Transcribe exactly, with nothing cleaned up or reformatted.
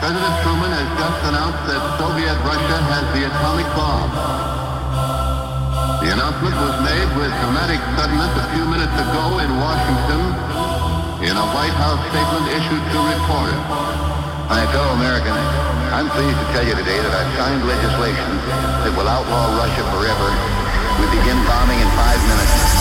President Truman has just announced that Soviet Russia has the atomic bomb. The announcement was made with dramatic suddenness a few minutes ago in Washington in a White House statement issued to reporters. My fellow Americans, I'm pleased to tell you today that I've signed legislation that will outlaw Russia forever. We begin bombing in five minutes.